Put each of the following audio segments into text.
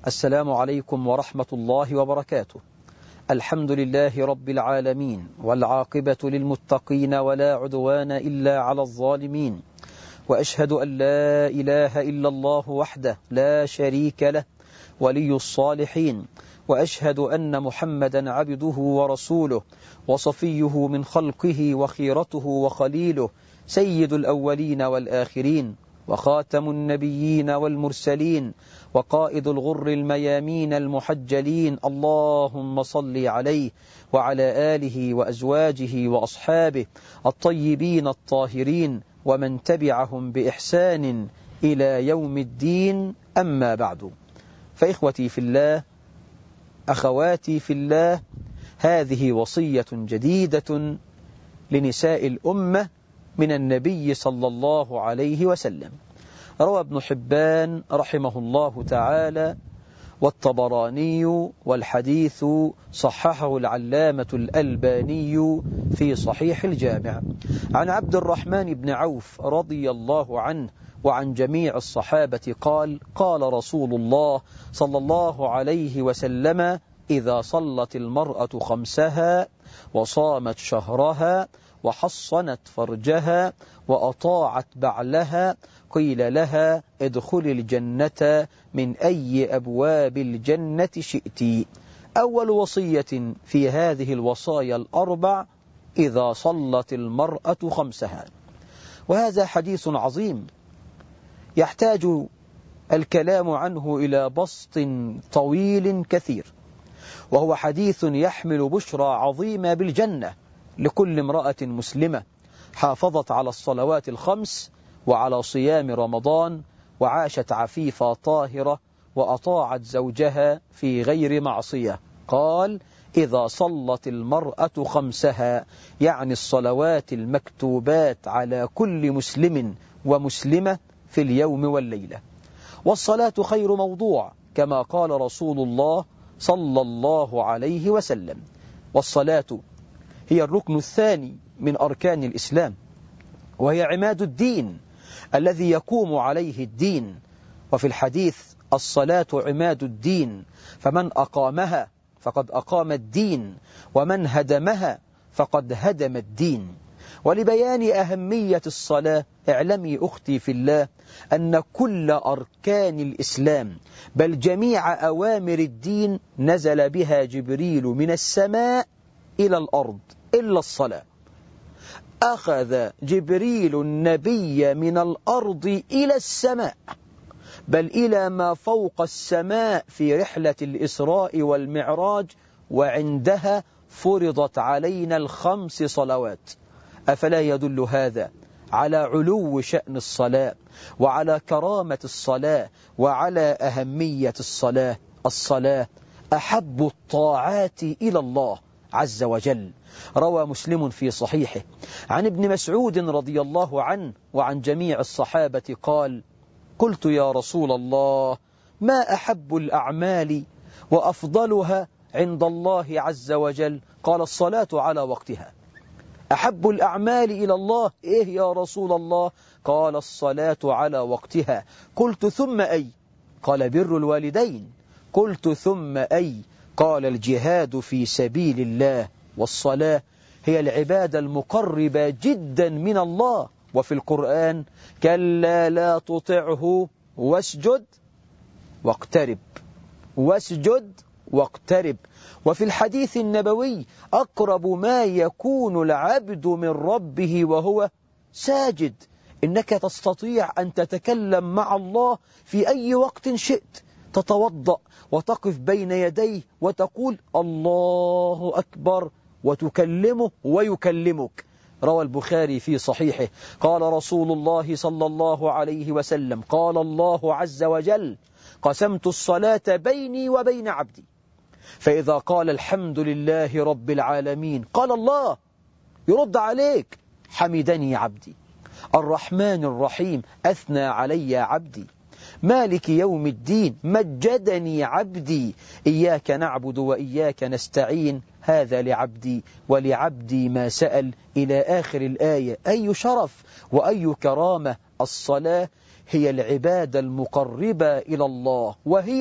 السلام عليكم ورحمة الله وبركاته. الحمد لله رب العالمين، والعاقبة للمتقين ولا عدوان إلا على الظالمين، وأشهد أن لا إله إلا الله وحده لا شريك له ولي الصالحين، وأشهد أن محمدا عبده ورسوله وصفيه من خلقه وخيرته وخليله، سيد الأولين والآخرين وخاتم النبيين والمرسلين وقائد الغر الميامين المحجلين. اللهم صل عليه وعلى آله وأزواجه وأصحابه الطيبين الطاهرين ومن تبعهم بإحسان إلى يوم الدين. أما بعد، فإخوتي في الله، أخواتي في الله، هذه وصية جديدة لنساء الأمة من النبي صلى الله عليه وسلم. روى ابن حبان رحمه الله تعالى والطبراني، والحديث صححه العلامة الألباني في صحيح الجامع، عن عبد الرحمن بن عوف رضي الله عنه وعن جميع الصحابة قال: قال رسول الله صلى الله عليه وسلم: إذا صلت المرأة خمسها وصامت شهرها وحصنت فرجها وأطاعت بعلها قيل لها: ادخل الجنة من أي أبواب الجنة شئت. أول وصية في هذه الوصايا الأربع: إذا صلت المرأة خمسها. وهذا حديث عظيم يحتاج الكلام عنه إلى بسط طويل كثير، وهو حديث يحمل بشرى عظيمة بالجنة لكل امرأة مسلمة حافظت على الصلوات الخمس وعلى صيام رمضان وعاشت عفيفة طاهرة وأطاعت زوجها في غير معصية. قال: إذا صلت المرأة خمسها، يعني الصلوات المكتوبات على كل مسلم ومسلمة في اليوم والليلة. والصلاة خير موضوع كما قال رسول الله صلى الله عليه وسلم. والصلاة هي الركن الثاني من أركان الإسلام، وهي عماد الدين الذي يقوم عليه الدين. وفي الحديث: الصلاة عماد الدين، فمن أقامها فقد أقام الدين، ومن هدمها فقد هدم الدين. ولبيان أهمية الصلاة اعلمي أختي في الله أن كل أركان الإسلام بل جميع أوامر الدين نزل بها جبريل من السماء إلى الأرض إلا الصلاة. أخذ جبريل النبي من الأرض إلى السماء، بل إلى ما فوق السماء في رحلة الإسراء والمعراج، وعندها فرضت علينا الخمس صلوات. أفلا يدل هذا على علو شأن الصلاة وعلى كرامة الصلاة وعلى أهمية الصلاة؟ الصلاة أحب الطاعات إلى الله عز وجل. روى مسلم في صحيحه عن ابن مسعود رضي الله عنه وعن جميع الصحابة قال: قلت يا رسول الله، ما أحب الأعمال وأفضلها عند الله عز وجل؟ قال: الصلاة على وقتها. أحب الأعمال إلى الله إيه يا رسول الله؟ قال: الصلاة على وقتها. قلت: ثم أي؟ قال: بر الوالدين. قلت: ثم أي؟ قال: الجهاد في سبيل الله. والصلاة هي العبادة المقربة جدا من الله. وفي القرآن: كلا لا تطعه واسجد واقترب، واسجد واقترب. وفي الحديث النبوي: أقرب ما يكون العبد من ربه وهو ساجد. إنك تستطيع أن تتكلم مع الله في أي وقت شئت، تتوضأ وتقف بين يديه وتقول الله أكبر وتكلمه ويكلمك. روى البخاري في صحيحه قال رسول الله صلى الله عليه وسلم: قال الله عز وجل: قسمت الصلاة بيني وبين عبدي، فإذا قال الحمد لله رب العالمين قال الله يرد عليك: حمدني عبدي. الرحمن الرحيم أثنى علي عبدي. مالك يوم الدين مجدني عبدي. إياك نعبد وإياك نستعين، هذا لعبدي ولعبدي ما سأل، إلى آخر الآية. أي شرف وأي كرامة! الصلاة هي العبادة المقربة إلى الله، وهي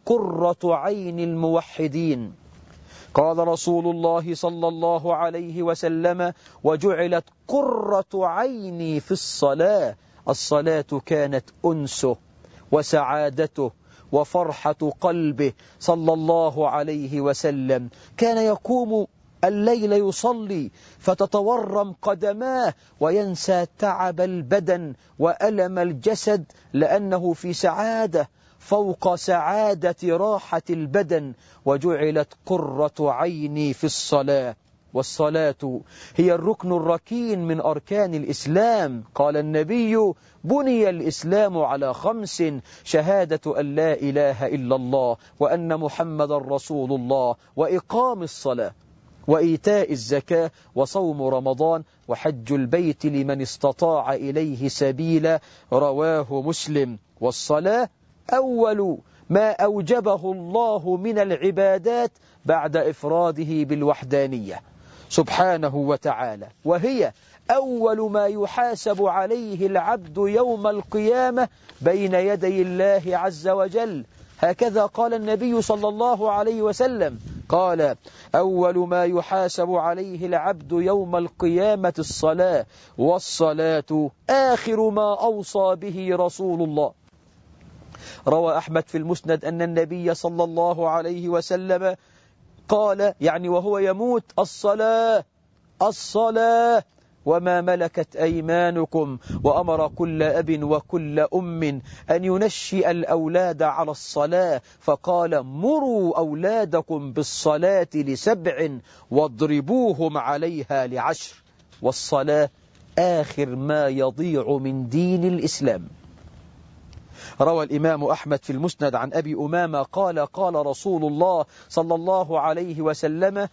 قرة عين الموحدين. قال رسول الله صلى الله عليه وسلم: وجعلت قرة عيني في الصلاة. الصلاة كانت أنسه وسعادته وفرحة قلبه صلى الله عليه وسلم. كان يقوم الليل يصلي فتتورم قدماه وينسى تعب البدن وألم الجسد، لأنه في سعادة فوق سعادة راحة البدن. وجعلت قرة عيني في الصلاة. والصلاة هي الركن الركين من أركان الإسلام. قال النبي: بني الإسلام على 5: شهادة أن لا إله إلا الله وأن محمد رسول الله، وإقام الصلاة، وإيتاء الزكاة، وصوم رمضان، وحج البيت لمن استطاع إليه سبيلا. رواه مسلم. والصلاة أول ما أوجبه الله من العبادات بعد إفراده بالوحدانية سبحانه وتعالى، وهي أول ما يحاسب عليه العبد يوم القيامة بين يدي الله عز وجل. هكذا قال النبي صلى الله عليه وسلم، قال: أول ما يحاسب عليه العبد يوم القيامة الصلاة، والصلاة آخر ما أوصى به رسول الله. روى أحمد في المسند أن النبي صلى الله عليه وسلم قال، يعني وهو يموت: الصلاة الصلاة وما ملكت أيمانكم. وأمر كل أب وكل أم أن ينشئ الأولاد على الصلاة، فقال: مروا أولادكم بالصلاة ل7 واضربوهم عليها ل10. والصلاة آخر ما يضيع من دين الإسلام. روى الإمام أحمد في المسند عن أبي أمامة قال: قال رسول الله صلى الله عليه وسلم: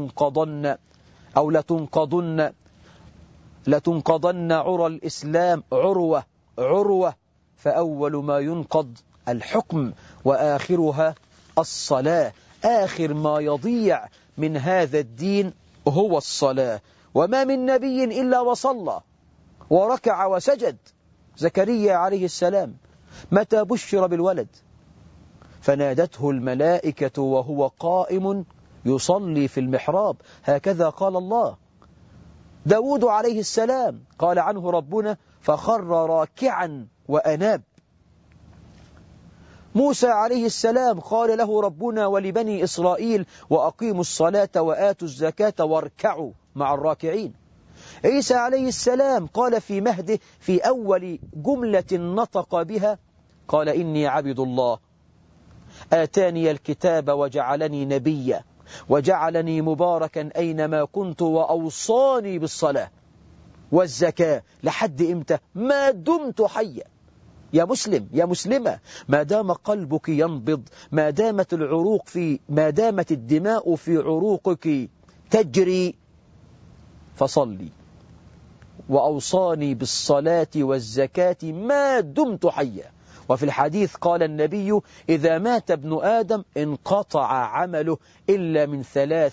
لتنقضن عرى الإسلام عروة، فأول ما ينقض الحكم وآخرها الصلاة. آخر ما يضيع من هذا الدين هو الصلاة. وما من نبي إلا وصلى وركع وسجد. زكريا عليه السلام متى بشر بالولد فنادته الملائكة وهو قائم يصلي في المحراب، هكذا قال الله. داود عليه السلام قال عنه ربنا: فخر راكعا وأناب. موسى عليه السلام قال له ربنا ولبني إسرائيل: وأقيموا الصلاة وآتوا الزكاة واركعوا مع الراكعين. عيسى عليه السلام قال في مهده في أول جملة نطق بها، قال: إني عبد الله آتاني الكتاب وجعلني نبيا وجعلني مباركا أينما كنت وأوصاني بالصلاة والزكاة. لحد إمتى؟ ما دمت حيا. يا مسلم يا مسلمة، ما دام قلبك ينبض، ما دامت الدماء في عروقك تجري، فصلي. وأوصاني بالصلاة والزكاة ما دمت حيا. وفي الحديث قال النبي: إذا مات ابن آدم انقطع عمله إلا من 3: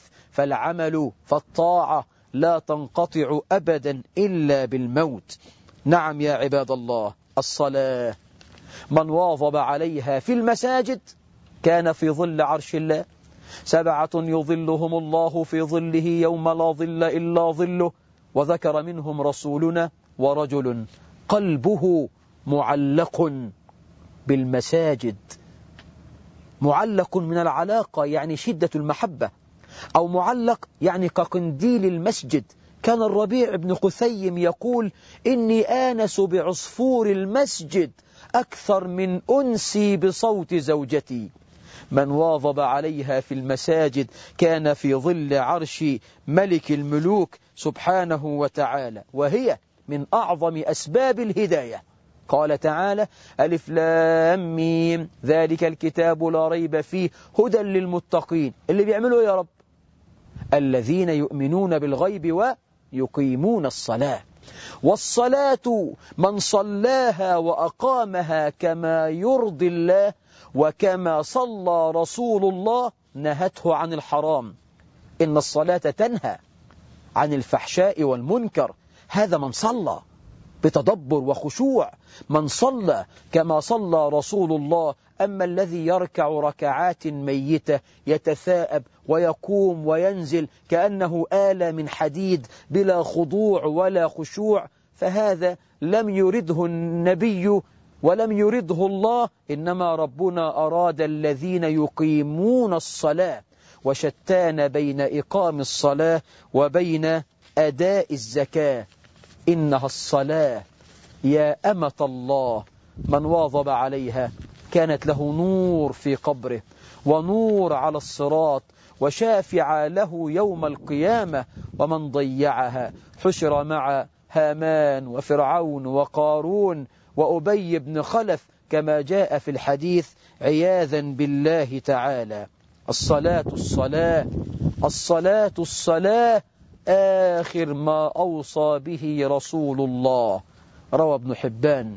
فالطاعة لا تنقطع أبدا إلا بالموت. نعم يا عباد الله، الصلاة من واظب عليها في المساجد كان في ظل عرش الله. 7 يظلهم الله في ظله يوم لا ظل إلا ظله. وذكر منهم رسولنا: ورجل قلبه معلق بالمساجد. معلق من العلاقة يعني شدة المحبة، أو معلق يعني كقنديل المسجد. كان الربيع بن خثيم يقول: إني آنس بعصفور المسجد أكثر من أنسي بصوت زوجتي. من واظب عليها في المساجد كان في ظل عرش ملك الملوك سبحانه وتعالى، وهي من أعظم أسباب الهداية. قال تعالى: ألف لام ميم ذلك الكتاب لا ريب فيه هدى للمتقين. اللي بيعملوا يا رب: الذين يؤمنون بالغيب ويقيمون الصلاة. والصلاة من صلاها وأقامها كما يرضي الله وكما صلى رسول الله نهته عن الحرام. إن الصلاة تنهى عن الفحشاء والمنكر. هذا من صلى. بتدبر وخشوع. من صلى كما صلى رسول الله. أما الذي يركع ركعات ميتة يتثاءب ويقوم وينزل كأنه آلة من حديد بلا خضوع ولا خشوع، فهذا لم يرده النبي ولم يرده الله، إنما ربنا أراد الذين يقيمون الصلاة، وشتان بين إقام الصلاة وبين أداء الزكاة. إنها الصلاة يا أمة الله، من واظب عليها كانت له نور في قبره ونور على الصراط وشافع له يوم القيامة، ومن ضيعها حشر مع هامان وفرعون وقارون وأبي بن خلف كما جاء في الحديث عياذا بالله تعالى. الصلاة الصلاة الصلاة الصلاة آخر ما أوصى به رسول الله، روى ابن حبان،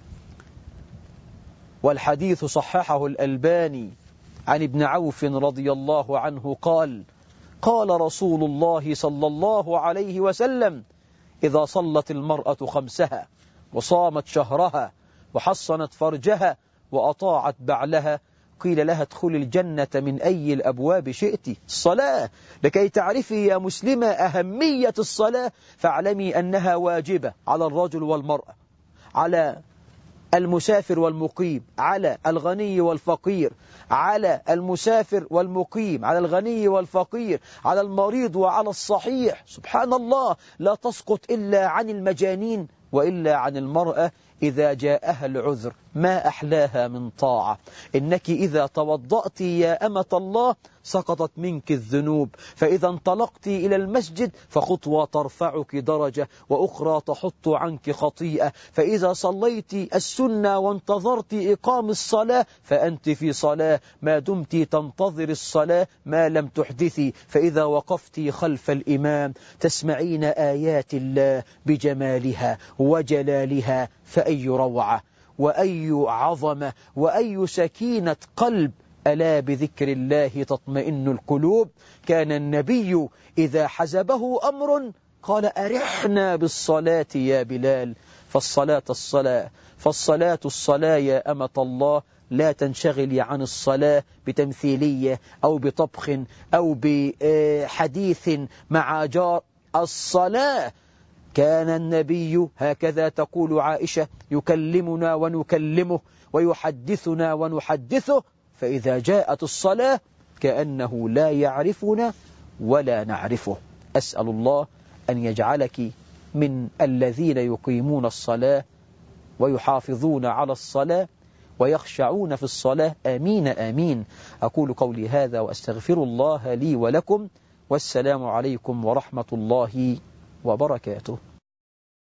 والحديث صححه الألباني عن ابن عوف رضي الله عنه قال: قال رسول الله صلى الله عليه وسلم: إذا صلت المرأة خمسها وصامت شهرها وحصنت فرجها وأطاعت بعلها قيل لها ادخل الجنة من أي الأبواب شئت. الصلاة، لكي تعرفي يا مسلمة أهمية الصلاة فاعلمي أنها واجبة على الرجل والمرأة، على المسافر والمقيم، على الغني والفقير، على المسافر والمقيم، على الغني والفقير، على المريض وعلى الصحيح. سبحان الله، لا تسقط إلا عن المجانين وإلا عن المرأة إذا جاءها العذر. ما أحلاها من طاعة. إنك إذا توضأت يا أمة الله سقطت منك الذنوب، فإذا انطلقت إلى المسجد فخطوة ترفعك درجة وأخرى تحط عنك خطيئة، فإذا صليت السنة وانتظرت إقام الصلاة فأنت في صلاة ما دمت تنتظر الصلاة ما لم تحدثي، فإذا وقفت خلف الإمام تسمعين آيات الله بجمالها وجلالها، فأي روعة وأي عظمة وأي سكينة قلب. ألا بذكر الله تطمئن القلوب. كان النبي إذا حزبه أمر قال أرحنا بالصلاة يا بلال. فالصلاة الصلاة، فالصلاة الصلاة يا أمة الله. لا تنشغلي عن الصلاة بتمثيلية أو بطبخ أو بحديث مع جار. الصلاة كان النبي هكذا تقول عائشة يكلمنا ونكلمه ويحدثنا ونحدثه، فإذا جاءت الصلاة كأنه لا يعرفنا ولا نعرفه. أسأل الله أن يجعلك من الذين يقيمون الصلاة ويحافظون على الصلاة ويخشعون في الصلاة. آمين آمين. أقول قولي هذا وأستغفر الله لي ولكم، والسلام عليكم ورحمة الله وبركاته.